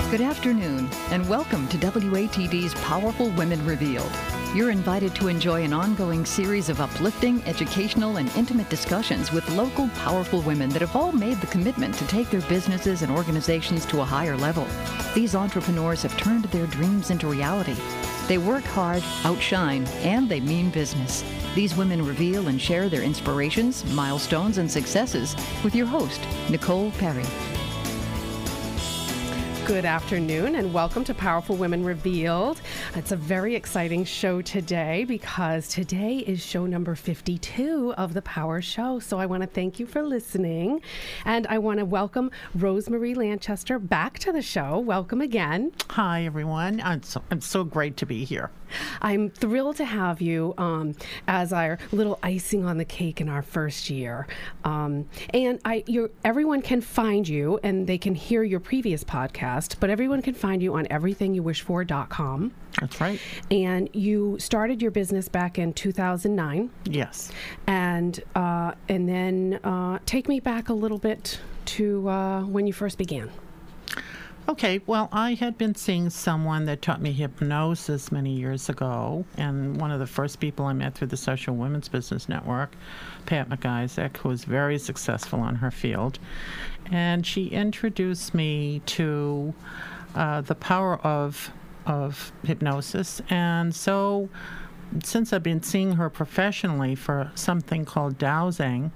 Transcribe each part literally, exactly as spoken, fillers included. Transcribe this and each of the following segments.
Good afternoon, and welcome to W A T D's Powerful Women Revealed. You're invited to enjoy an ongoing series of uplifting, educational, and intimate discussions with local, powerful women that have all made the commitment to take their businesses and organizations to a higher level. These entrepreneurs have turned their dreams into reality. They work hard, outshine, and they mean business. These women reveal and share their inspirations, milestones, and successes with your host, Nicole Perry. Good afternoon and welcome to Powerful Women Revealed. It's a very exciting show today because today is show number fifty-two of the Power Show. So I want to thank you for listening, and I want to welcome Rosemarie Lanchester back to the show. Welcome again. Hi, everyone. I'm so, I'm so great to be here. I'm thrilled to have you um, as our little icing on the cake in our first year. Um, and I, you're, everyone can find you, and they can hear your previous podcast, but everyone can find you on everything you wish for dot com. That's right. And you started your business back in two thousand nine. Yes. And, uh, and then uh, take me back a little bit to uh, when you first began. Okay, well, I had been seeing someone that taught me hypnosis many years ago, and one of the first people I met through the Social Women's Business Network, Pat McIsaac, who was very successful in her field, and she introduced me to uh, the power of of hypnosis, and so since I've been seeing her professionally for something called dowsing,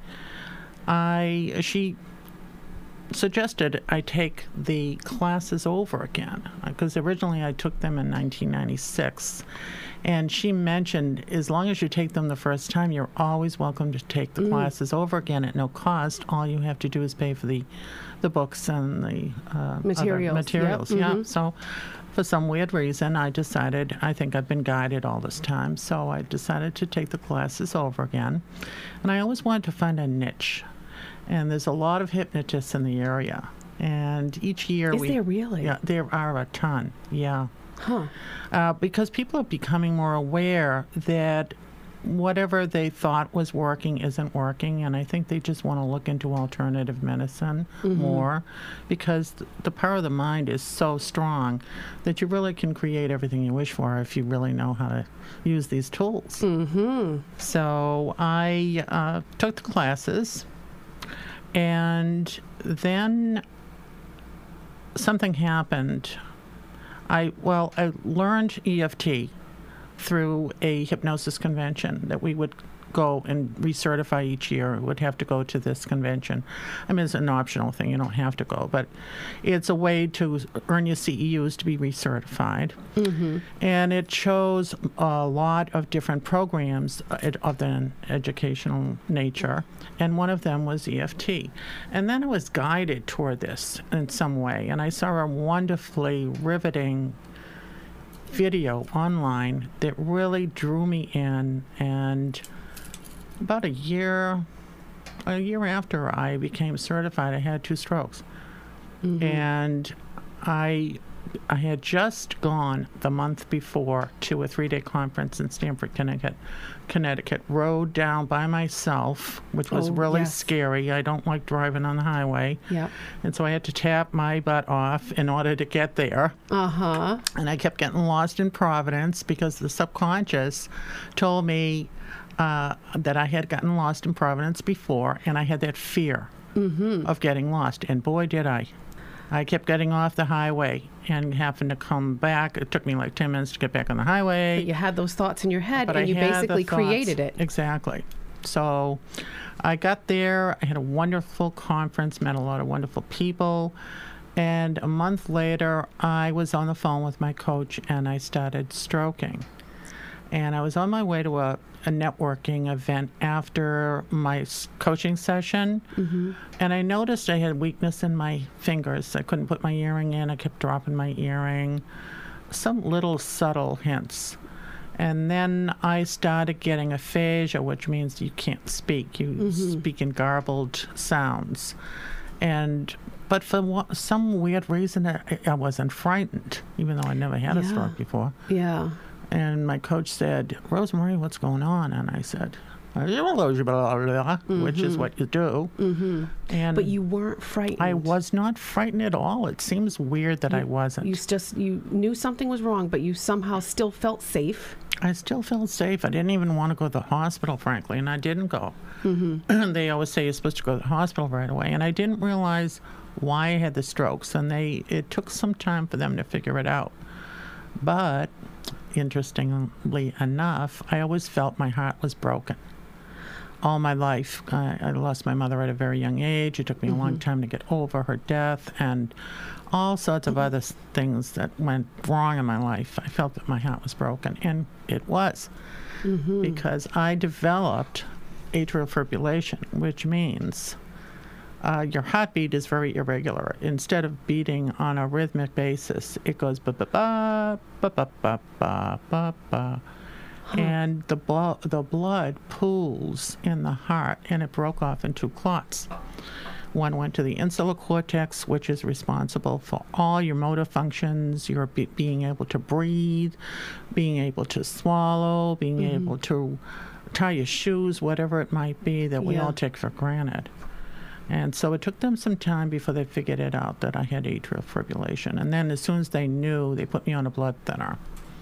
I she. suggested I take the classes over again, because originally I took them in nineteen ninety-six, and she mentioned as long as you take them the first time, you're always welcome to take the mm. classes over again at no cost. All you have to do is pay for the the books and the uh, materials. materials. Yep. Yeah. Mm-hmm. So for some weird reason, I decided, I think I've been guided all this time, so I decided to take the classes over again. And I always wanted to find a niche. And there's a lot of hypnotists in the area. And each year Is we... Is there really? Yeah, there are a ton, yeah. Huh. Uh, because people are becoming more aware that whatever they thought was working isn't working, and I think they just want to look into alternative medicine mm-hmm. more, because th- the power of the mind is so strong that you really can create everything you wish for if you really know how to use these tools. Mm-hmm. So I uh, took the classes, and then something happened. I well, I learned E F T through a hypnosis convention that we would go and recertify each year. We would have to go to this convention. I mean, it's an optional thing. You don't have to go, but it's a way to earn your C E Us to be recertified. Mm-hmm. And it shows a lot of different programs of an educational nature, and one of them was E F T. And then I was guided toward this in some way, and I saw a wonderfully riveting video online that really drew me in, and about a year a year after I became certified, I had two strokes. Mm-hmm. And I I had just gone the month before to a three-day conference in Stamford, Connecticut, Connecticut, rode down by myself, which was oh, really yes. scary. I don't like driving on the highway. Yep. And so I had to tap my butt off in order to get there. Uh-huh. And I kept getting lost in Providence because the subconscious told me uh, that I had gotten lost in Providence before, and I had that fear mm-hmm. of getting lost. And boy, did I. I kept getting off the highway and having to come back. It took me like ten minutes to get back on the highway. But you had those thoughts in your head, but and I you basically created it. Exactly. So I got there. I had a wonderful conference, met a lot of wonderful people. And a month later, I was on the phone with my coach, and I started stroking. And I was on my way to a, a networking event after my s- coaching session. Mm-hmm. And I noticed I had weakness in my fingers. I couldn't put my earring in. I kept dropping my earring. Some little subtle hints. And then I started getting aphasia, which means you can't speak. You mm-hmm. speak in garbled sounds. And but for wa- some weird reason, I, I wasn't frightened, even though I never had yeah. a stroke before. Yeah. And my coach said, "Rosemarie, what's going on?" And I said, mm-hmm. which is what you do. Mm-hmm. And but you weren't frightened. I was not frightened at all. It seems weird that you, I wasn't. You just you knew something was wrong, but you somehow still felt safe. I still felt safe. I didn't even want to go to the hospital, frankly, and I didn't go. Mm-hmm. They always say you're supposed to go to the hospital right away, and I didn't realize why I had the strokes, and they it took some time for them to figure it out. But interestingly enough, I always felt my heart was broken. All my life, I, I lost my mother at a very young age. It took me mm-hmm. a long time to get over her death, and all sorts of mm-hmm. other things that went wrong in my life. I felt that my heart was broken, and it was, mm-hmm. because I developed atrial fibrillation, which means uh, your heartbeat is very irregular. Instead of beating on a rhythmic basis, it goes ba ba ba ba ba ba ba ba ba. Huh. And the, blo- the blood pools in the heart, and it broke off into clots. One went to the insular cortex, which is responsible for all your motor functions, your be- being able to breathe, being able to swallow, being mm-hmm. able to tie your shoes, whatever it might be that we yeah. all take for granted. And so it took them some time before they figured it out that I had atrial fibrillation. And then as soon as they knew, they put me on a blood thinner.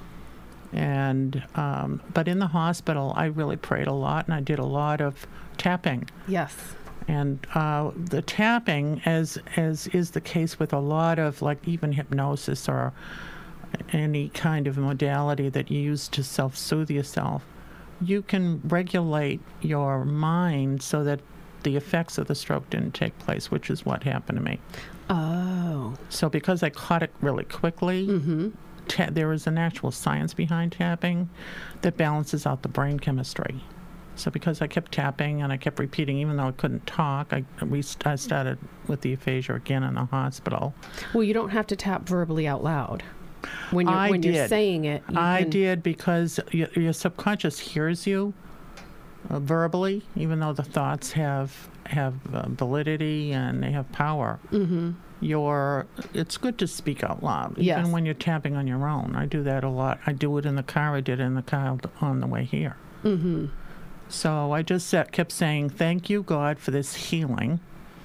And um, but in the hospital, I really prayed a lot, and I did a lot of tapping. Yes. And uh, the tapping, as as is the case with a lot of, like, even hypnosis or any kind of modality that you use to self-soothe yourself, you can regulate your mind so that the effects of the stroke didn't take place, which is what happened to me. Oh. So because I caught it really quickly, mm-hmm. ta- there is an actual science behind tapping that balances out the brain chemistry. So because I kept tapping and I kept repeating, even though I couldn't talk, I, we st- I started with the aphasia again in the hospital. Well, you don't have to tap verbally out loud. When you're, I when did. you're saying it, you I can... did because y- your subconscious hears you uh, verbally, even though the thoughts have have uh, validity and they have power. Mm-hmm. Your it's good to speak out loud, even yes. when you're tapping on your own. I do that a lot. I do it in the car. I did it in the car on the way here. Mm-hmm. So I just sat, kept saying, "Thank you, God, for this healing."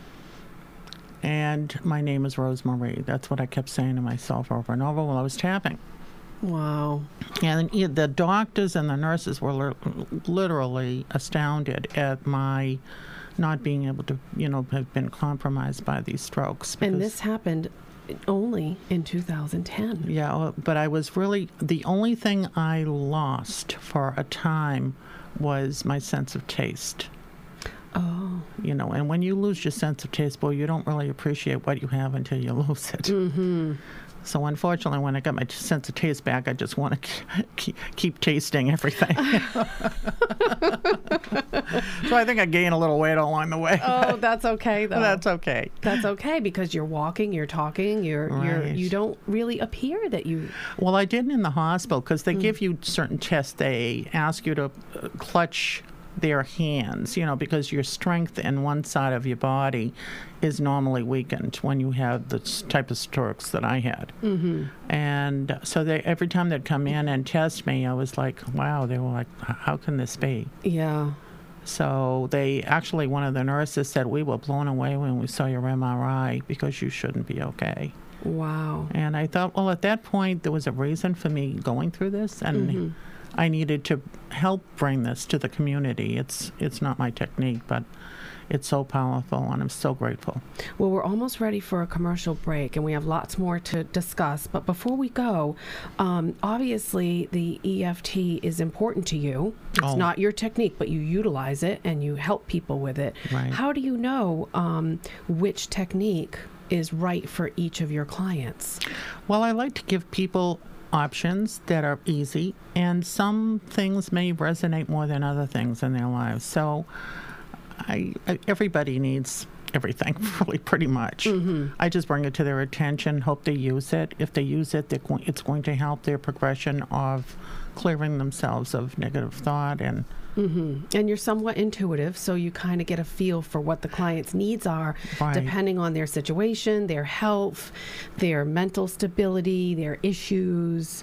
And my name is Rosemarie. That's what I kept saying to myself over and over while I was tapping. Wow. And the doctors and the nurses were li- literally astounded at my not being able to, you know, have been compromised by these strokes. And this happened only in two thousand ten. Yeah, but I was really, the only thing I lost for a time was my sense of taste. Oh. You know, and when you lose your sense of taste, boy, you don't really appreciate what you have until you lose it. Mm-hmm. So unfortunately, when I got my sense of taste back, I just want to keep, keep tasting everything. So I think I gained a little weight along the way. Oh, that's okay, though. That's okay. That's okay, because you're walking, you're talking, you're, right. you're, you don't really appear that you... Well, I didn't in the hospital, because they mm. give you certain tests. They ask you to uh, clutch their hands, you know, because your strength in one side of your body is normally weakened when you have the type of strokes that I had. Mm-hmm. And so they, every time they'd come in and test me, I was like, wow, they were like, how can this be? Yeah. So they actually, one of the nurses said, we were blown away when we saw your M R I because you shouldn't be okay. Wow. And I thought, well, at that point, there was a reason for me going through this, and mm-hmm. I needed to help bring this to the community. It's it's not my technique, but it's so powerful, and I'm so grateful. Well, we're almost ready for a commercial break, and we have lots more to discuss. But before we go, um, obviously the E F T is important to you. It's oh. not your technique, but you utilize it, and you help people with it. Right. How do you know um, which technique is right for each of your clients? Well, I like to give people options that are easy, and some things may resonate more than other things in their lives. So I, I everybody needs everything, really, pretty much. Mm-hmm. I just bring it to their attention, hope they use it. If they use it, they're going, it's going to help their progression of clearing themselves of negative thought. And mm-hmm. And you're somewhat intuitive, so you kind of get a feel for what the client's needs are, right. depending on their situation, their health, their mental stability, their issues.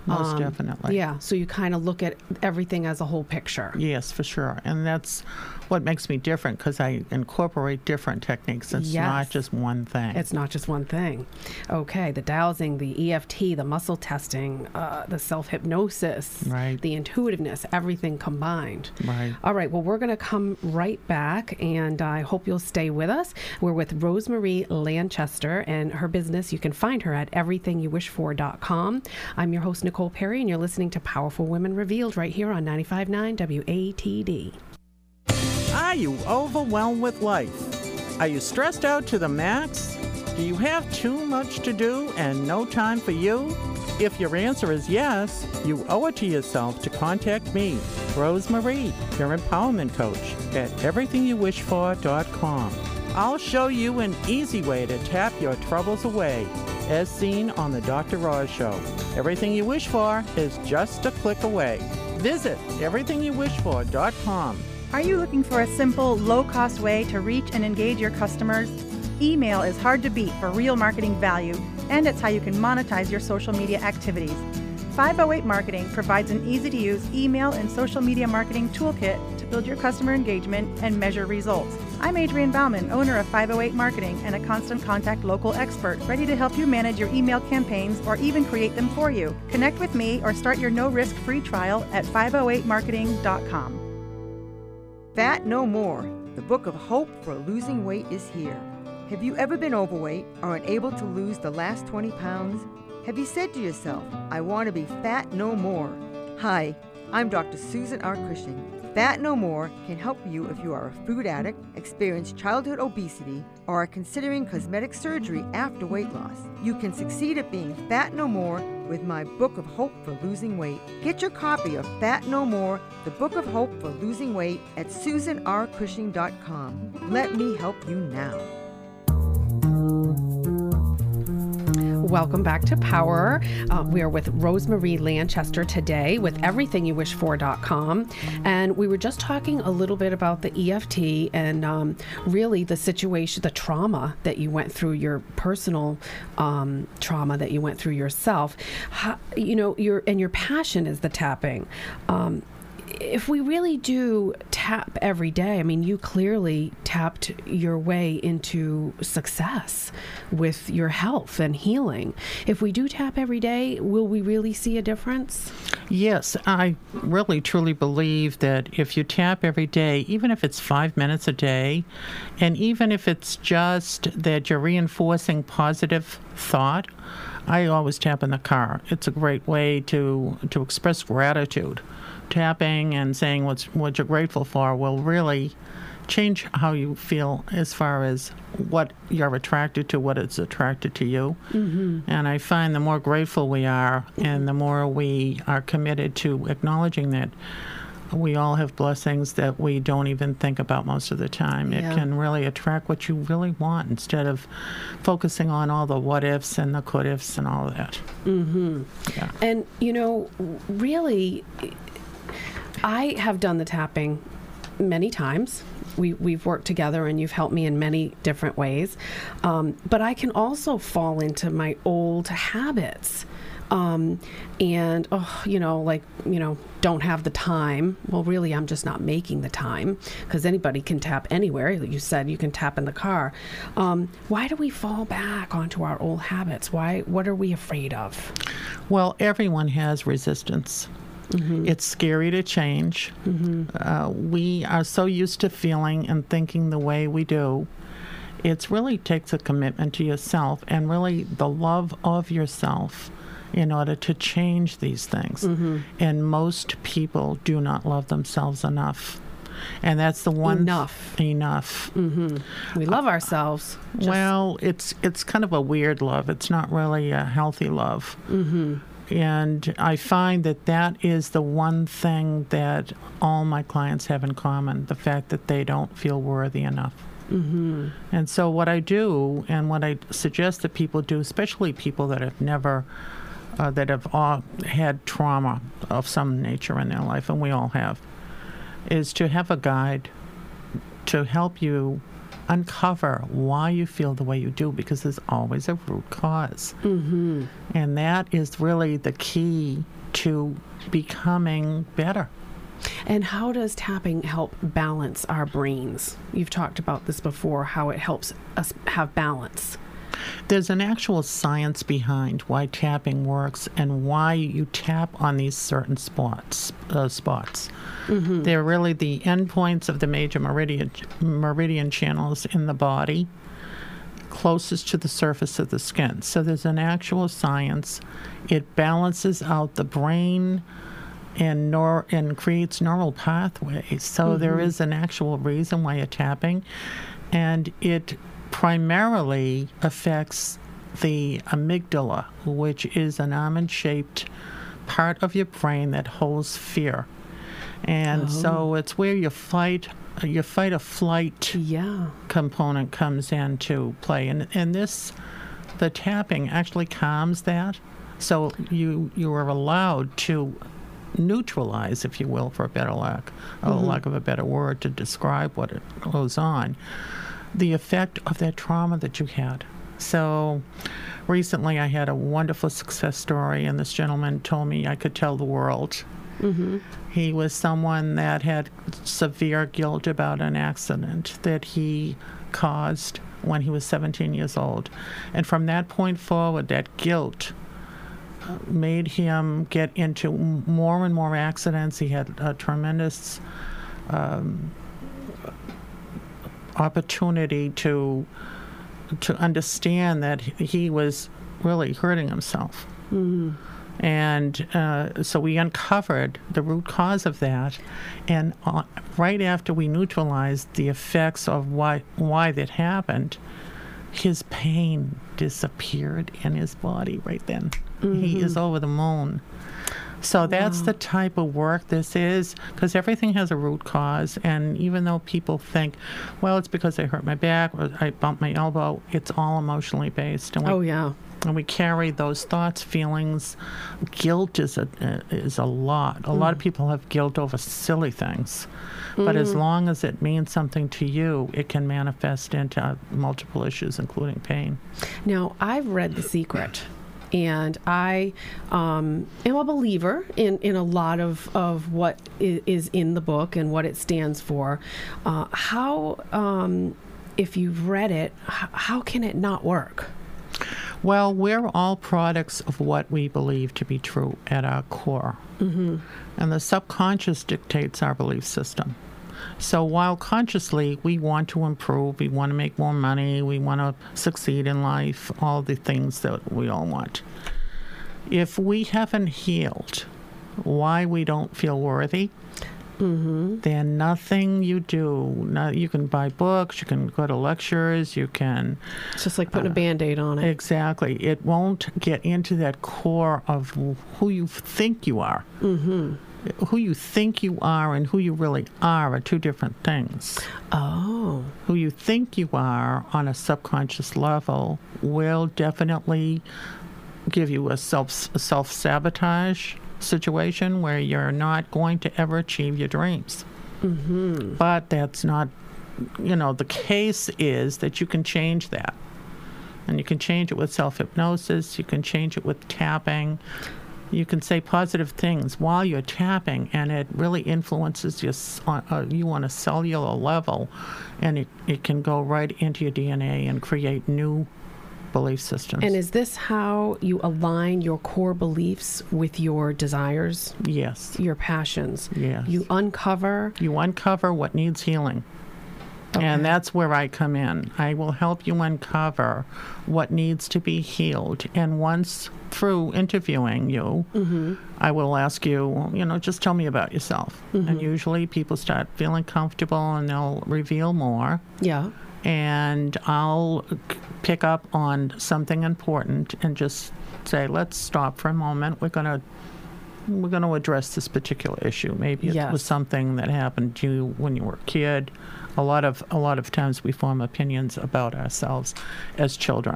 most Um, definitely. Yeah, so you kind of look at everything as a whole picture. Yes, for sure. And that's what makes me different, because I incorporate different techniques. It's Yes. not just one thing. It's not just one thing. Okay, the dowsing, the E F T, the muscle testing, uh, the self-hypnosis, Right. the intuitiveness, everything combined. Right. All right, well, we're going to come right back, and I hope you'll stay with us. We're with Rosemarie Lanchester, and her business, you can find her at everything you wish for dot com. I'm your host, Nicole Perry, and you're listening to Powerful Women Revealed right here on ninety-five point nine W A T D. Are you overwhelmed with life? Are you stressed out to the max? Do you have too much to do and no time for you? If your answer is yes, you owe it to yourself to contact me, Rosemarie, your empowerment coach, at everything you wish for dot com. I'll show you an easy way to tap your troubles away, as seen on the Doctor Oz Show. Everything you wish for is just a click away. Visit everything you wish for dot com. Are you looking for a simple, low-cost way to reach and engage your customers? Email is hard to beat for real marketing value, and it's how you can monetize your social media activities. five oh eight Marketing provides an easy-to-use email and social media marketing toolkit to build your customer engagement and measure results. I'm Adrienne Bauman, owner of five oh eight Marketing and a Constant Contact local expert, ready to help you manage your email campaigns or even create them for you. Connect with me or start your no-risk free trial at five oh eight marketing dot com. Fat No More, the book of hope for losing weight is here. Have you ever been overweight or unable to lose the last twenty pounds? Have you said to yourself, I want to be fat no more? Hi, I'm Doctor Susan R. Cushing. Fat No More can help you if you are a food addict, experience childhood obesity, or are considering cosmetic surgery after weight loss. You can succeed at being fat no more with my Book of Hope for Losing Weight. Get your copy of Fat No More, the Book of Hope for Losing Weight at susan r cushing dot com. Let me help you now. Welcome back to Power. Uh, we are with Rosemarie Lanchester today with everything you wish for dot com. And we were just talking a little bit about the E F T and um, really the situation, the trauma that you went through, your personal um, trauma that you went through yourself. How, you know, your and your passion is the tapping. Um, If we really do tap every day, I mean, you clearly tapped your way into success with your health and healing. If we do tap every day, will we really see a difference? Yes, I really truly believe that if you tap every day, even if it's five minutes a day, and even if it's just that you're reinforcing positive thought, I always tap in the car. It's a great way to, to express gratitude. Tapping and saying what's what you're grateful for will really change how you feel as far as what you're attracted to, what is attracted to you. Mm-hmm. And I find the more grateful we are and the more we are committed to acknowledging that we all have blessings that we don't even think about most of the time. Yeah. It can really attract what you really want instead of focusing on all the what ifs and the could ifs and all of that. Mm-hmm. Yeah. And, you know, really, I have done the tapping many times. We, we've worked together and you've helped me in many different ways. Um, but I can also fall into my old habits. Um, and, oh, you know, like, you know, don't have the time. Well, really, I'm just not making the time because anybody can tap anywhere. You said you can tap in the car. Um, why do we fall back onto our old habits? Why? What are we afraid of? Well, everyone has resistance. Mm-hmm. It's scary to change. Mm-hmm. Uh, we are so used to feeling and thinking the way we do. It really takes a commitment to yourself and really the love of yourself in order to change these things. Mm-hmm. And most people do not love themselves enough. And that's the one enough. Th- enough. Mm-hmm. We love uh, ourselves. Just well, it's it's kind of a weird love. It's not really a healthy love. Mm-hmm. And I find that that is the one thing that all my clients have in common, the fact that they don't feel worthy enough. Mm-hmm. And so what I do and what I suggest that people do, especially people that have never, uh, that have all had trauma of some nature in their life, and we all have, is to have a guide to help you uncover why you feel the way you do, because there's always a root cause. Mm-hmm. And that is really the key to becoming better. And how does tapping help balance our brains? You've talked about this before, how it helps us have balance. There's an actual science behind why tapping works and why you tap on these certain spots. Uh, spots. Mm-hmm. They're really the endpoints of the major meridian, meridian channels in the body, closest to the surface of the skin. So there's an actual science. It balances out the brain and nor and creates neural pathways. So mm-hmm. there is an actual reason why you're tapping, and it primarily affects the amygdala, which is an almond-shaped part of your brain that holds fear. And oh. so it's where your fight, your fight or flight yeah. component comes into play. And and this, the tapping actually calms that. So you you are allowed to neutralize, if you will, for a better lack, mm-hmm. or lack of a better word to describe what it goes on, the effect of that trauma that you had. So recently I had a wonderful success story, and this gentleman told me I could tell the world. Mm-hmm. He was someone that had severe guilt about an accident that he caused when he was seventeen years old. And from that point forward, that guilt made him get into more and more accidents. He had a tremendous um, opportunity to to understand that he was really hurting himself. Mm-hmm. And uh, so we uncovered the root cause of that, and uh, right after we neutralized the effects of why why that happened, his pain disappeared in his body right then. Mm-hmm. He is over the moon. So that's wow. the type of work this is, because everything has a root cause, and even though people think, well, it's because I hurt my back or I bumped my elbow, it's all emotionally based. And we, oh, yeah. And we carry those thoughts, feelings. Guilt is a uh, is a lot. A mm. lot of people have guilt over silly things. Mm. But as long as it means something to you, it can manifest into multiple issues, including pain. Now, I've read The Secret. And I um, am a believer in, in a lot of, of what is, is in the book and what it stands for. Uh, how, um, if you've read it, h- how can it not work? Well, we're all products of what we believe to be true at our core. Mm-hmm. And the subconscious dictates our belief system. So while consciously we want to improve, we want to make more money, we want to succeed in life, all the things that we all want. If we haven't healed why we don't feel worthy, mm-hmm. then nothing you do, not, you can buy books, you can go to lectures, you can... It's just like putting uh, a Band-Aid on it. Exactly. It won't get into that core of who you think you are. Mm-hmm. Who you think you are and who you really are are two different things. Oh. Who you think you are on a subconscious level will definitely give you a self a self-sabotage situation where you're not going to ever achieve your dreams. Mm-hmm. But that's not, you know, the case is that you can change that. And you can change it with self-hypnosis, you can change it with tapping. You can say positive things while you're tapping, and it really influences you, uh, you on a cellular level, and it, it can go right into your D N A and create new belief systems. And is this how you align your core beliefs with your desires? Yes. Your passions? Yes. You uncover? You uncover what needs healing. Okay. And that's where I come in. I will help you uncover what needs to be healed. And once through interviewing you, mm-hmm. I will ask you, you know, just tell me about yourself. Mm-hmm. And usually people start feeling comfortable and they'll reveal more. Yeah. And I'll pick up on something important and just say, let's stop for a moment. We're going to we're going to address this particular issue. Maybe it yes. was something that happened to you when you were a kid. A lot of a lot of times we form opinions about ourselves as children.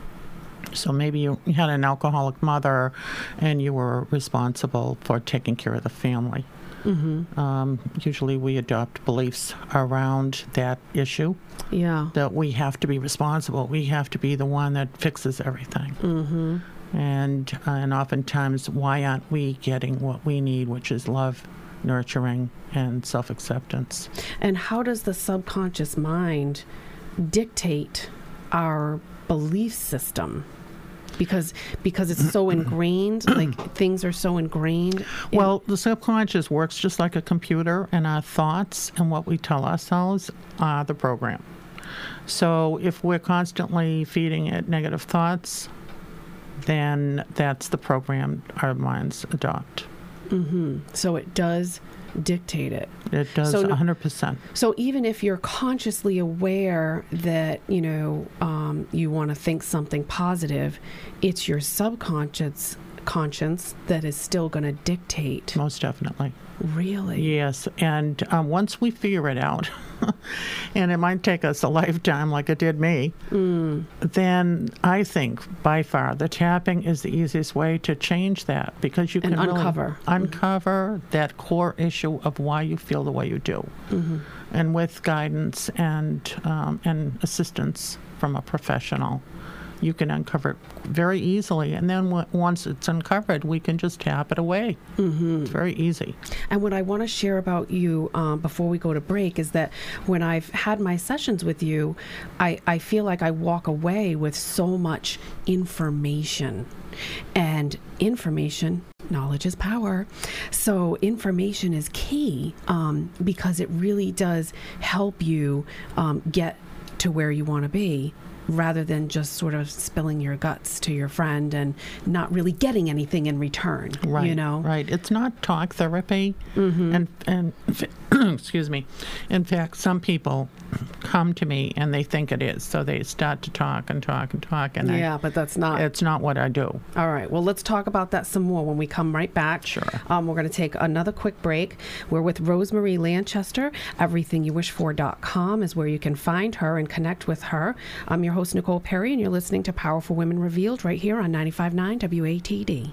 So maybe you had an alcoholic mother and you were responsible for taking care of the family. Mm-hmm. Um, usually we adopt beliefs around that issue. Yeah. That we have to be responsible. We have to be the one that fixes everything. Mm-hmm. And, uh, and oftentimes, why aren't we getting what we need, which is love, nurturing, and self-acceptance? And how does the subconscious mind dictate our belief system? Because because it's so ingrained, like things are so ingrained. In well, the subconscious works just like a computer, and our thoughts and what we tell ourselves are the program. So if we're constantly feeding it negative thoughts, then that's the program our minds adopt. Mm-hmm. So it does dictate it. It does so, one hundred percent. So even if you're consciously aware that, you know, um, you want to think something positive, it's your subconscious conscience that is still going to dictate. Most definitely. Really? Yes. And um, once we figure it out, and it might take us a lifetime like it did me, mm. then I think by far the tapping is the easiest way to change that, because you can and uncover. really uncover mm-hmm. that core issue of why you feel the way you do. Mm-hmm. And with guidance and um, and assistance from a professional, you can uncover it very easily. And then w- once it's uncovered, we can just tap it away. Mm-hmm. It's very easy. And what I want to share about you um, before we go to break is that when I've had my sessions with you, I, I feel like I walk away with so much information. And information, knowledge is power. So information is key um, because it really does help you um, get to where you want to be, rather than just sort of spilling your guts to your friend and not really getting anything in return. Right, you know? Right. It's not talk therapy. Mm-hmm. And, and excuse me. In fact, some people come to me and they think it is. So they start to talk and talk and talk. And yeah, I, but that's not. It's not what I do. All right. Well, let's talk about that some more when we come right back. Sure. Um, we're going to take another quick break. We're with Rosemary Lanchester. everything you wish for dot com is where you can find her and connect with her. I'm your host, Nicole Perry, and you're listening to Powerful Women Revealed right here on ninety-five point nine W A T D.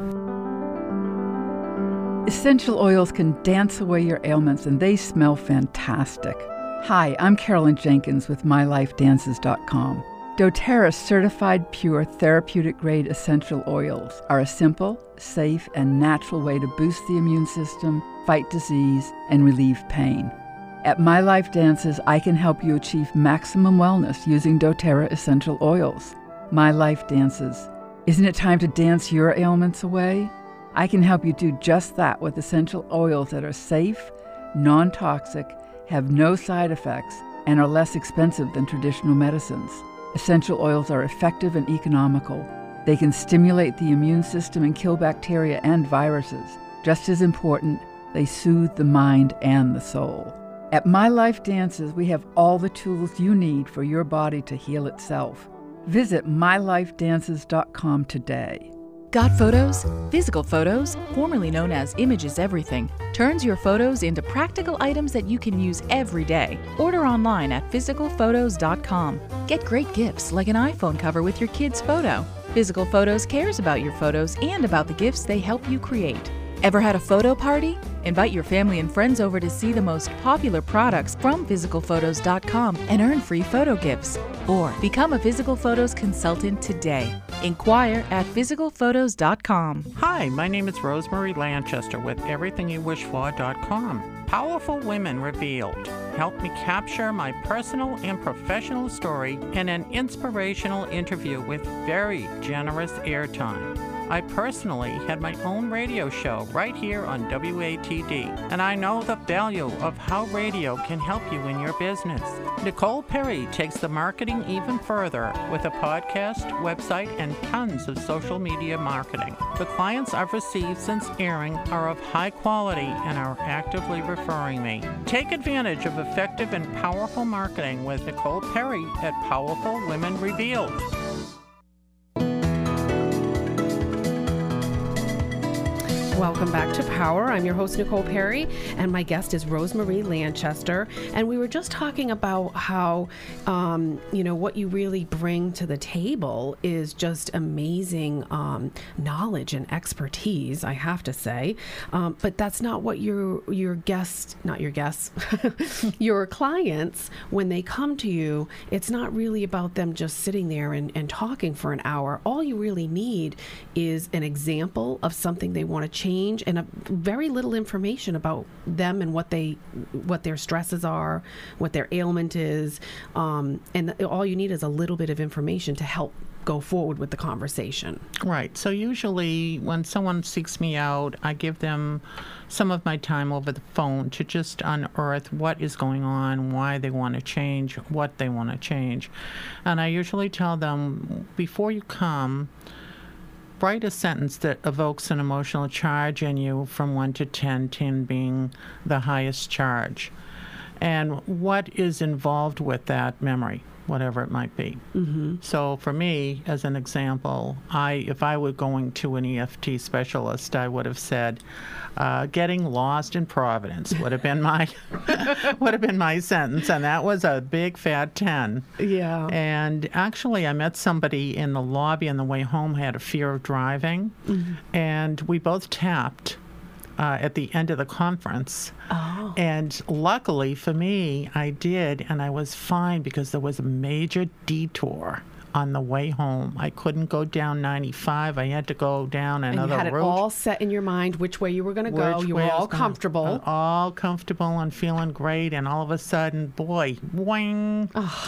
Essential oils can dance away your ailments, and they smell fantastic. Hi, I'm Carolyn Jenkins with my life dances dot com. doTERRA certified pure therapeutic grade essential oils are a simple, safe, and natural way to boost the immune system, fight disease, and relieve pain. At My Life Dances, I can help you achieve maximum wellness using doTERRA essential oils. My Life Dances. Isn't it time to dance your ailments away? I can help you do just that with essential oils that are safe, non-toxic, have no side effects, and are less expensive than traditional medicines. Essential oils are effective and economical. They can stimulate the immune system and kill bacteria and viruses. Just as important, they soothe the mind and the soul. At My Life Dances, we have all the tools you need for your body to heal itself. Visit my life dances dot com today. Got photos? Physical Photos, formerly known as Images Everything, turns your photos into practical items that you can use every day. Order online at physical photos dot com. Get great gifts like an iPhone cover with your kid's photo. Physical Photos cares about your photos and about the gifts they help you create. Ever had a photo party? Invite your family and friends over to see the most popular products from physical photos dot com and earn free photo gifts. Or become a Physical Photos consultant today. Inquire at physical photos dot com. Hi, my name is Rosemary Lanchester with everything you wish for dot com. Powerful Women Revealed. Help me capture my personal and professional story in an inspirational interview with very generous airtime. I personally had my own radio show right here on W A T D, and I know the value of how radio can help you in your business. Nicole Perry takes the marketing even further with a podcast, website, and tons of social media marketing. The clients I've received since airing are of high quality and are actively referring me. Take advantage of effective and powerful marketing with Nicole Perry at Powerful Women Revealed. Welcome back to Power. I'm your host, Nicole Perry, and my guest is Rosemarie Lanchester. And we were just talking about how, um, you know, what you really bring to the table is just amazing um, knowledge and expertise, I have to say. Um, but that's not what your your guests, not your guests, your clients, when they come to you, it's not really about them just sitting there and, and talking for an hour. All you really need is an example of something they want to change and a very little information about them and what they what their stresses are, what their ailment is, um, and th- all you need is a little bit of information to help go forward with the conversation. Right. So usually when someone seeks me out, I give them some of my time over the phone to just unearth what is going on, why they want to change, what they want to change. And I usually tell them, before you come, write a sentence that evokes an emotional charge in you from one to ten, ten being the highest charge. And what is involved with that memory, whatever it might be. Mm-hmm. So for me, as an example, I if I were going to an E F T specialist, I would have said, uh, "Getting lost in Providence" would have been my would have been my sentence, and that was a big fat ten. Yeah. And actually, I met somebody in the lobby on the way home who had a fear of driving, mm-hmm. and we both tapped Uh, at the end of the conference. Oh. And luckily for me, I did, and I was fine because there was a major detour on the way home. I couldn't go down ninety-five. I had to go down another route. And you had it route. all set in your mind which way you were going to go. Which You way were I all was gonna- comfortable. uh, all comfortable and feeling great, and all of a sudden, boy, wing.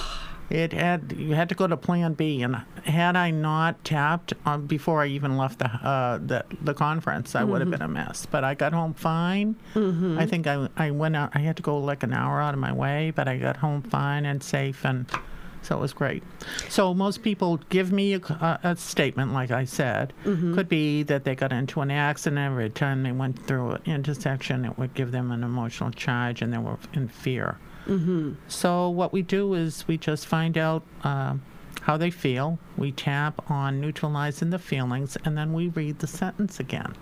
It had you had to go to Plan B, and had I not tapped um, before I even left the uh, the, the conference, I mm-hmm. would have been a mess. But I got home fine. Mm-hmm. I think I I went out. I had to go like an hour out of my way, but I got home fine and safe, and so it was great. So most people give me a, a, a statement, like I said. Mm-hmm. Could be that they got into an accident. Every time they went through an intersection, it would give them an emotional charge, and they were in fear. Mm-hmm. So what we do is we just find out uh, how they feel. We tap on neutralizing the feelings, and then we read the sentence again.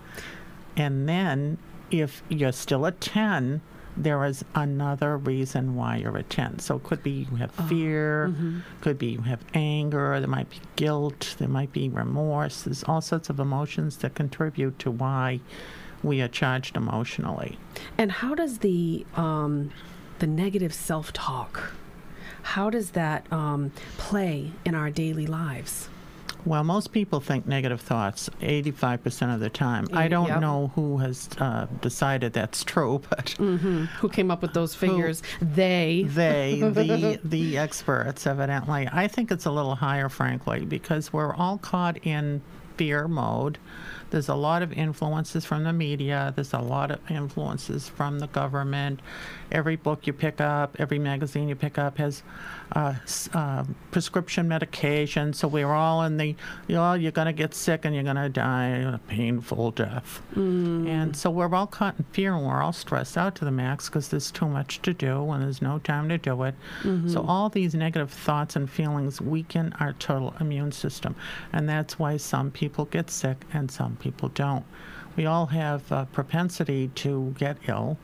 And then if you're still a ten, there is another reason why you're a ten. So it could be you have fear, oh, mm-hmm. could be you have anger, there might be guilt, there might be remorse. There's all sorts of emotions that contribute to why we are charged emotionally. And how does the... Um the negative self-talk, how does that um, play in our daily lives? Well, most people think negative thoughts eighty-five percent of the time. I don't yep. know who has uh, decided that's true, but... Mm-hmm. Who came up with those figures? Who, they. They, the, the experts, evidently. I think it's a little higher, frankly, because we're all caught in fear mode. There's a lot of influences from the media. There's a lot of influences from the government. Every book you pick up, every magazine you pick up has uh, uh, prescription medication. So we're all in the, you know, you're going to get sick and you're going to die a painful death. Mm. And so we're all caught in fear, and we're all stressed out to the max because there's too much to do and there's no time to do it. Mm-hmm. So all these negative thoughts and feelings weaken our total immune system. And that's why some people get sick and some people don't. We all have a propensity to get ill,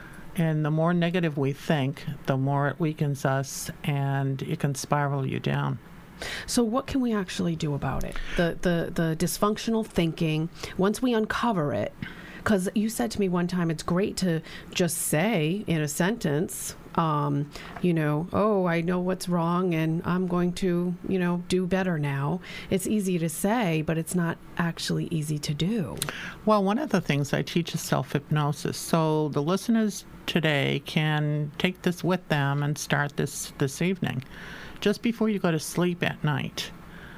and the more negative we think, the more it weakens us, and it can spiral you down. So what can we actually do about it? The the, the dysfunctional thinking, once we uncover it, because you said to me one time, it's great to just say in a sentence, um, you know, oh, I know what's wrong and I'm going to, you know, do better now. It's easy to say, but it's not actually easy to do. Well, one of the things I teach is self-hypnosis. So the listeners today can take this with them and start this this evening. Just before you go to sleep at night,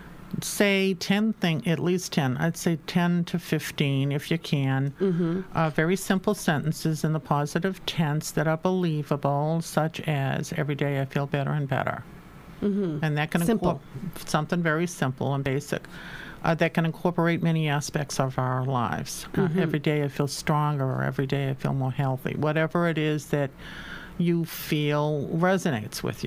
say ten thing, at least ten. I'd say ten to fifteen if you can. Mm-hmm. Uh, very simple sentences in the positive tense that are believable, such as "Every day I feel better and better," mm-hmm. and that can simple incorporate something very simple and basic. Uh, that can incorporate many aspects of our lives. Mm-hmm. Uh, every day I feel stronger, or every day I feel more healthy. Whatever it is that you feel resonates with you.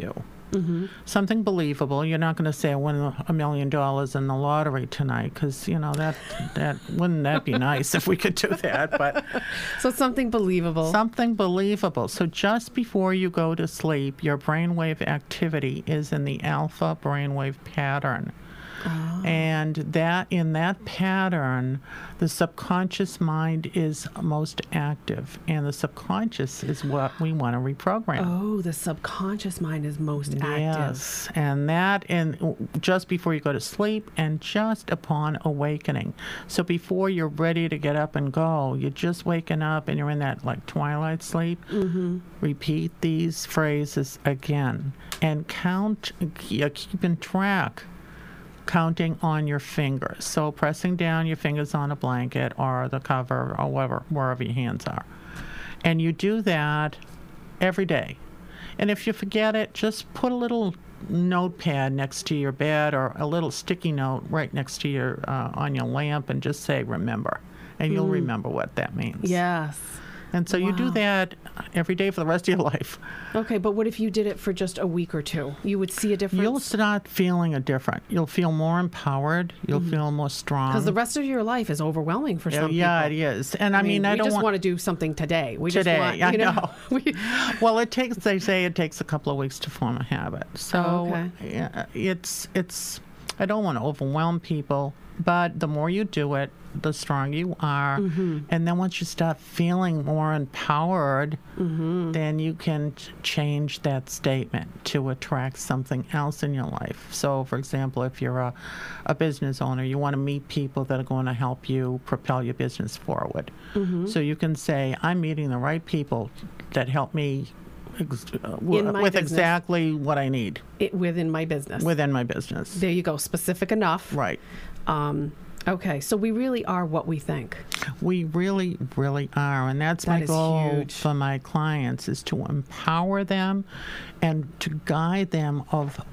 Mm-hmm. Something believable. You're not going to say I win a million dollars in the lottery tonight, because you know that that wouldn't that be nice if we could do that. But so something believable. Something believable. So just before you go to sleep, your brainwave activity is in the alpha brainwave pattern. Oh. And that in that pattern, the subconscious mind is most active, and the subconscious is what we want to reprogram. Oh, the subconscious mind is most active. Yes, and that in just before you go to sleep and just upon awakening. So before you're ready to get up and go, you're just waking up and you're in that like twilight sleep. Mm-hmm. Repeat these phrases again and count, keeping track. Counting on your fingers. So pressing down your fingers on a blanket or the cover or wherever, wherever your hands are. And you do that every day. And if you forget it, just put a little notepad next to your bed or a little sticky note right next to your, uh, on your lamp, and just say, remember. And you'll mm. remember what that means. Yes. And so wow. you do that every day for the rest of your life. Okay, but what if you did it for just a week or two? You would see a difference? You'll start feeling a different. You'll feel more empowered. You'll mm-hmm. feel more strong. Because the rest of your life is overwhelming for some yeah, people. Yeah, it is. And I, I mean, mean, I we don't just want, want to do something today. We today, just want, you I know. know. we, well, it takes, they say it takes a couple of weeks to form a habit. So oh, okay. yeah, it's, it's, I don't want to overwhelm people, but the more you do it, the stronger you are. Mm-hmm. And then once you start feeling more empowered, mm-hmm. then you can ch- change that statement to attract something else in your life. So, for example, if you're a, a business owner, you want to meet people that are going to help you propel your business forward. Mm-hmm. So you can say, I'm meeting the right people that help me Ex- uh, w- with business. Exactly what I need. It, within my business. Within my business. There you go. Specific enough. Right. Um, okay. So we really are what we think. We really, really are. And that's that my goal huge. for my clients, is to empower them and to guide them of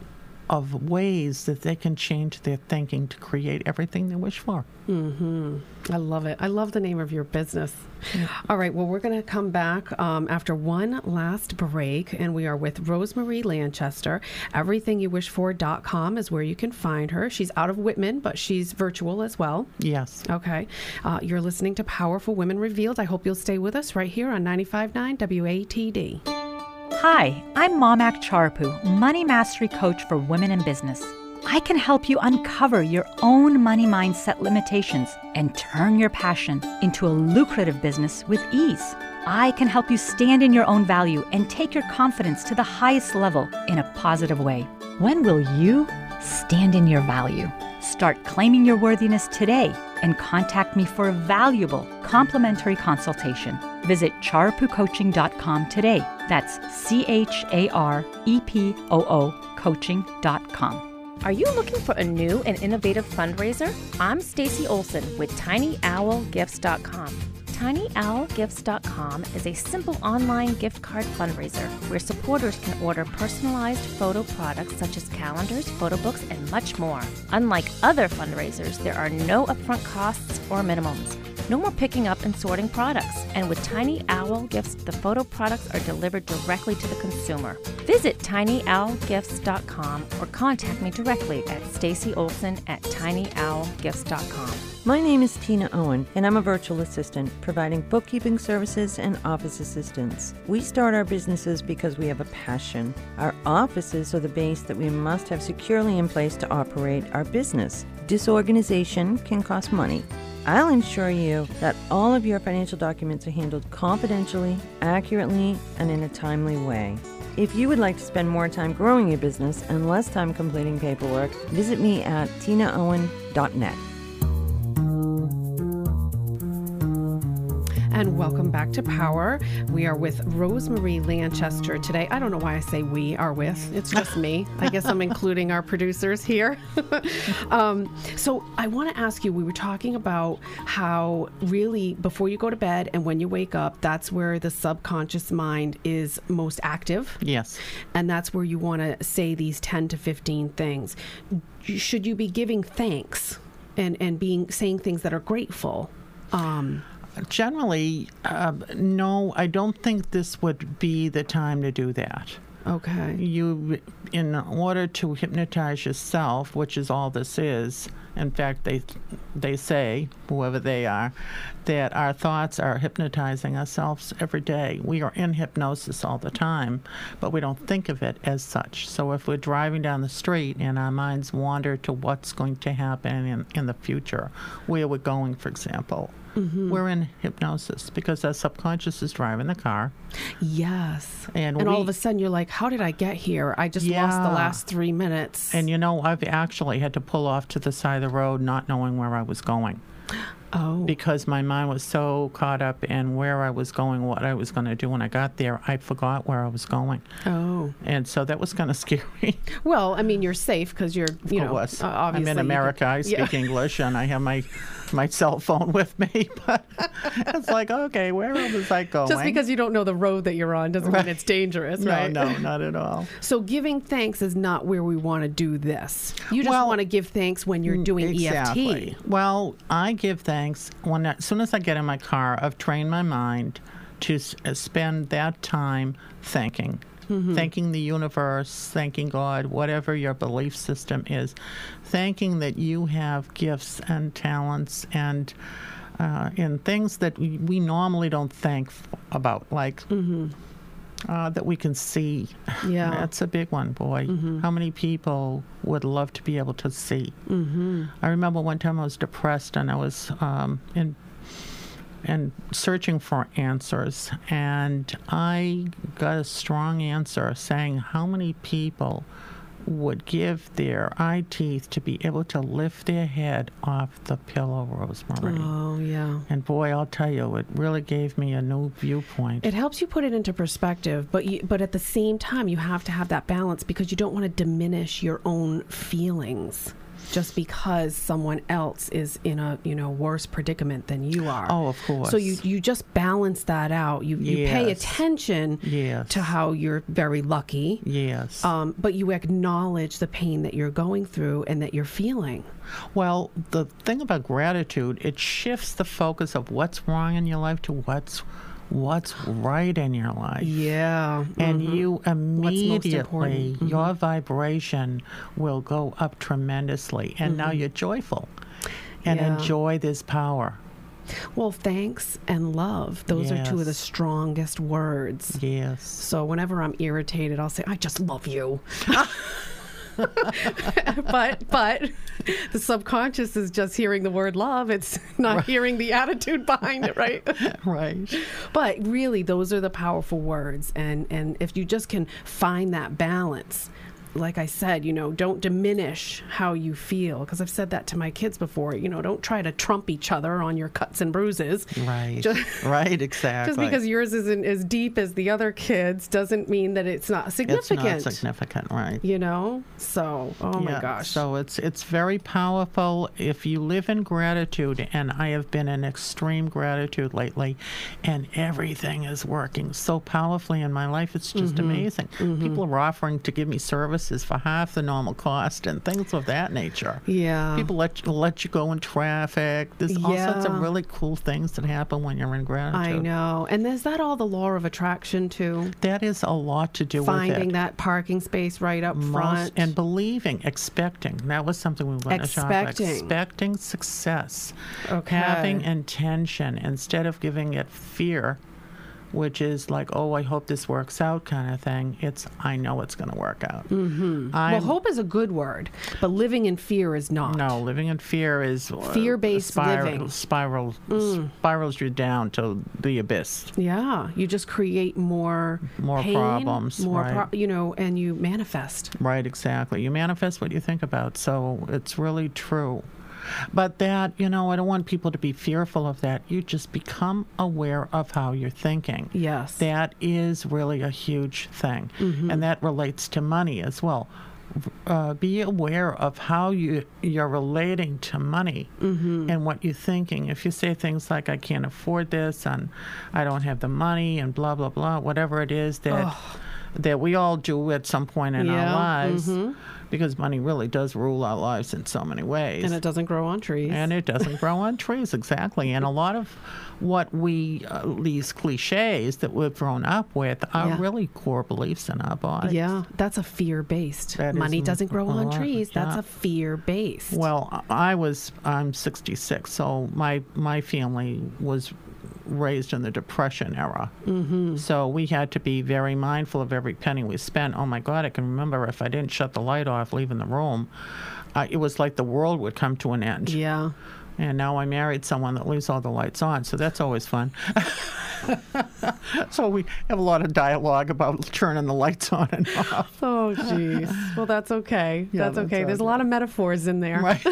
of ways that they can change their thinking to create everything they wish for. Mm-hmm. I love it. I love the name of your business. Yeah. All right. Well, we're going to come back um, after one last break, and we are with Rosemarie Lanchester. everything you wish for dot com is where you can find her. She's out of Whitman, but she's virtual as well. Yes. Okay. Uh, you're listening to Powerful Women Revealed. I hope you'll stay with us right here on ninety-five point nine W A T D. Hi, I'm Momak Charpu, Money Mastery Coach for Women in Business. I can help you uncover your own money mindset limitations and turn your passion into a lucrative business with ease. I can help you stand in your own value and take your confidence to the highest level in a positive way. When will you stand in your value? Start claiming your worthiness today and contact me for a valuable complimentary consultation. Visit charpu coaching dot com today. That's C H A R E P O O coaching dot com. Are you looking for a new and innovative fundraiser? I'm Stacy Olson with tiny owl gifts dot com. tiny owl gifts dot com is a simple online gift card fundraiser where supporters can order personalized photo products such as calendars, photo books, and much more. Unlike other fundraisers, there are no upfront costs or minimums. No more picking up and sorting products. And with Tiny Owl Gifts, the photo products are delivered directly to the consumer. Visit tiny owl gifts dot com or contact me directly at Stacy Olson at tiny owl gifts dot com. My name is Tina Owen, and I'm a virtual assistant providing bookkeeping services and office assistance. We start our businesses because we have a passion. Our offices are the base that we must have securely in place to operate our business. Disorganization can cost money. I'll ensure you that all of your financial documents are handled confidentially, accurately, and in a timely way. If you would like to spend more time growing your business and less time completing paperwork, visit me at tina owen dot net. And welcome back to Power. We are with Rosemarie Lanchester today. I don't know why I say we are with. It's just me. I guess I'm including our producers here. um, so I want to ask you, we were talking about how really before you go to bed and when you wake up, that's where the subconscious mind is most active. Yes. And that's where you want to say these ten to fifteen things. Should you be giving thanks and, and being saying things that are grateful? Um Generally, uh, no, I don't think this would be the time to do that. Okay. You, in order to hypnotize yourself, which is all this is, in fact, they they say, whoever they are, that our thoughts are hypnotizing ourselves every day. We are in hypnosis all the time, but we don't think of it as such. So if we're driving down the street and our minds wander to what's going to happen in, in the future, where we're going, for example, mm-hmm. we're in hypnosis because our subconscious is driving the car. Yes. And, and we, all of a sudden you're like, how did I get here? I just yeah. lost the last three minutes. And you know, I've actually had to pull off to the side of the road not knowing where I was going. Oh. Because my mind was so caught up in where I was going, what I was going to do when I got there, I forgot where I was going. Oh. And so that was kind of scary. Well, I mean, you're safe because you're, you know, uh, obviously. I'm in America. Can, I speak yeah. English, and I have my my cell phone with me. But it's like, okay, where was I going? Just because you don't know the road that you're on doesn't right. mean it's dangerous, no, right? No, not at all. So giving thanks is not where we want to do this. You just well, want to give thanks when you're doing exactly. E F T. Well, I give thanks when I, as soon as I get in my car. I've trained my mind to s- spend that time thanking. Mm-hmm. Thanking the universe, thanking God, whatever your belief system is, thanking that you have gifts and talents and uh, and things that we, we normally don't think f- about, like mm-hmm. uh, that we can see. Yeah, that's a big one, boy. Mm-hmm. How many people would love to be able to see? Mm-hmm. I remember one time I was depressed and I was um, in. and searching for answers, and I got a strong answer saying how many people would give their eye teeth to be able to lift their head off the pillow, Rosemary. Oh, yeah. And boy, I'll tell you, it really gave me a new viewpoint. It helps you put it into perspective, but you, but at the same time, you have to have that balance because you don't want to diminish your own feelings just because someone else is in a, you know, worse predicament than you are. Oh, of course. So you, you just balance that out. You you yes. pay attention yes. to how you're very lucky. Yes. Um, but you acknowledge the pain that you're going through and that you're feeling. Well, the thing about gratitude, it shifts the focus of what's wrong in your life to what's what's right in your life. Yeah. And mm-hmm. you immediately, mm-hmm. your vibration will go up tremendously. And mm-hmm. now you're joyful and yeah. enjoy this power. Well, thanks and love. Those yes. are two of the strongest words. Yes. So whenever I'm irritated, I'll say, I just love you. but but the subconscious is just hearing the word love. It's not right. hearing the attitude behind it, right? Right. But really, those are the powerful words. And, and if you just can find that balance, like I said, you know, don't diminish how you feel. Because I've said that to my kids before. You know, don't try to trump each other on your cuts and bruises. Right. Just, right, exactly. Just because yours isn't as deep as the other kids doesn't mean that it's not significant. It's not significant, right. You know? So, oh yeah, my gosh. So it's it's very powerful if you live in gratitude, and I have been in extreme gratitude lately, and everything is working so powerfully in my life. It's just mm-hmm. amazing. Mm-hmm. People are offering to give me service for half the normal cost and things of that nature. Yeah. People let you, let you go in traffic. There's all yeah. sorts of really cool things that happen when you're in gratitude. I know. And is that all the law of attraction too? That is a lot to do Finding with it. Finding that parking space right up Most, front. And believing, expecting. That was something we want to talk about. Expecting. Expecting success. Okay. Having intention instead of giving it fear, which is like, oh, I hope this works out kind of thing. It's, I know it's going to work out. Mm-hmm. Well, hope is a good word, but living in fear is not. No, living in fear is... Fear-based spiral, living. Spiral, mm. spirals you down to the abyss. Yeah, you just create more More pain, problems, more right. pro- you know, and you manifest. Right, exactly. You manifest what you think about, so it's really true. But that, you know, I don't want people to be fearful of that. You just become aware of how you're thinking. Yes. That is really a huge thing. Mm-hmm. And that relates to money as well. Uh, be aware of how you, you're relating to money mm-hmm. and what you're thinking. If you say things like, I can't afford this, and I don't have the money, and blah, blah, blah, whatever it is that, that we all do at some point in yeah. our lives, mm-hmm. because money really does rule our lives in so many ways. And it doesn't grow on trees. And it doesn't grow on trees, exactly. And a lot of what we, uh, these cliches that we've grown up with are Yeah. really core beliefs in our bodies. Yeah, that's a fear-based. That Money is doesn't grow a on lot, trees. That's yeah. a fear-based. Well, I was, I'm sixty-six, so my, my family was raised in the Depression era. Mm-hmm. So we had to be very mindful of every penny we spent. Oh my God, I can remember if I didn't shut the light off leaving the room, uh, it was like the world would come to an end. Yeah. And now I married someone that leaves all the lights on, so that's always fun. So we have a lot of dialogue about turning the lights on and off. Oh, geez. Well, that's okay. Yeah, that's that's okay. There's a okay. lot of metaphors in there. Right.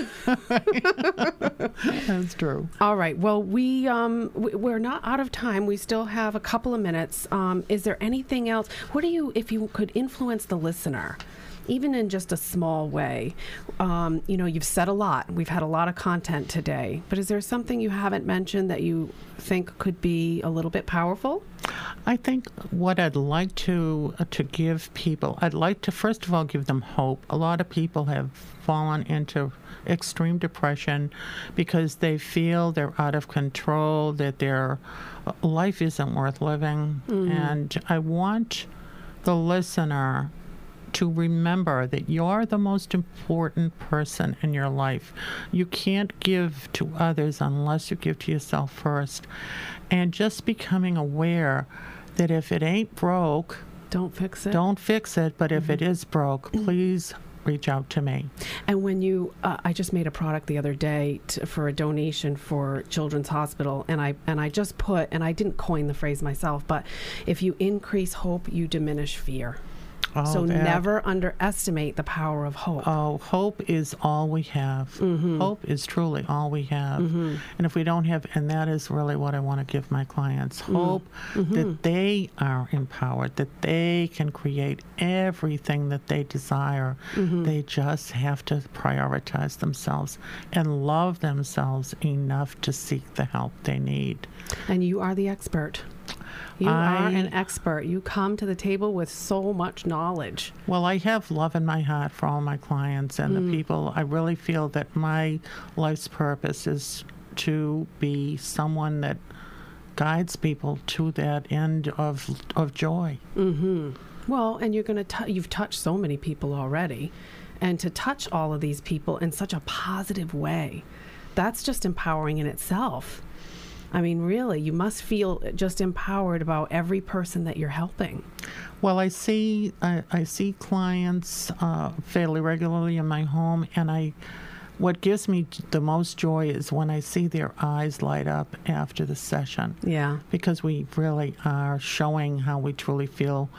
That's true. All right. Well, we um, w- we're not out of time. We still have a couple of minutes. Um, is there anything else? What do you, if you could influence the listener, even in just a small way? Um, you know, you've said a lot. We've had a lot of content today. But is there something you haven't mentioned that you think could be a little bit powerful? I think what I'd like to uh, to give people, I'd like to first of all give them hope. A lot of people have fallen into extreme depression because they feel they're out of control, that their uh, life isn't worth living. Mm. And I want the listener to remember that you're the most important person in your life. You can't give to others unless you give to yourself first. And just becoming aware that if it ain't broke, Don't fix it. don't fix it. But if Mm-hmm. it is broke, please reach out to me. And when you, uh, I just made a product the other day t- for a donation for Children's Hospital, and I and I just put, and I didn't coin the phrase myself, but if you increase hope, you diminish fear. Oh, so that- never underestimate the power of hope. Oh, hope is all we have. Mm-hmm. Hope is truly all we have. Mm-hmm. And if we don't have, and that is really what I want to give my clients, hope Mm-hmm. that they are empowered, that they can create everything that they desire. Mm-hmm. They just have to prioritize themselves and love themselves enough to seek the help they need. And you are the expert. You I- are an expert. You come to the table with so much knowledge. Well, I have love in my heart for all my clients and Mm. the people. I really feel that my life's purpose is to be someone that guides people to that end of of joy. Mm-hmm. Well, and you're going to, you've touched so many people already. And to touch all of these people in such a positive way, that's just empowering in itself. I mean, really, you must feel just empowered about every person that you're helping. Well, I see I, I see clients uh, fairly regularly in my home, and I what gives me the most joy is when I see their eyes light up after the session. Yeah. Because we really are showing how we truly feel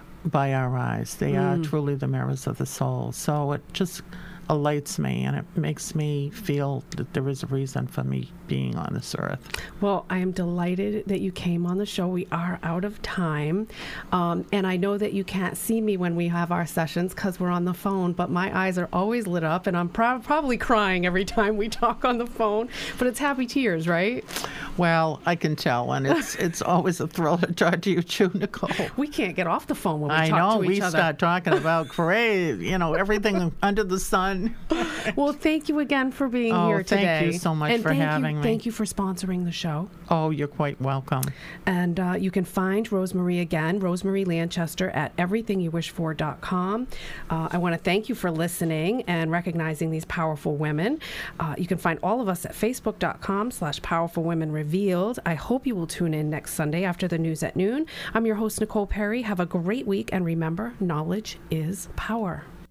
by our eyes. They are truly the mirrors of the soul. So it just elates me, and it makes me feel that there is a reason for me being on this earth. Well, I am delighted that you came on the show. We are out of time. Um, and I know that you can't see me when we have our sessions because we're on the phone, but my eyes are always lit up, and I'm pro- probably crying every time we talk on the phone. But it's happy tears, right? Well, I can tell, and it's it's always a thrill to talk to you too, Nicole. We can't get off the phone when we I talk know, to each we other. start talking about great, you know, everything under the sun. Well, thank you again for being Oh, here today. thank you so much and for thank having you, me. Thank you for sponsoring the show. Oh, you're quite welcome. And uh, you can find Rosemarie again, Rosemarie Lanchester, at everything you wish for dot com. Uh, I want to thank you for listening and recognizing these powerful women. Uh, you can find all of us at facebook dot com slash powerful women revealed. I hope you will tune in next Sunday after the news at noon. I'm your host, Nicole Perry. Have a great week, and remember, knowledge is power.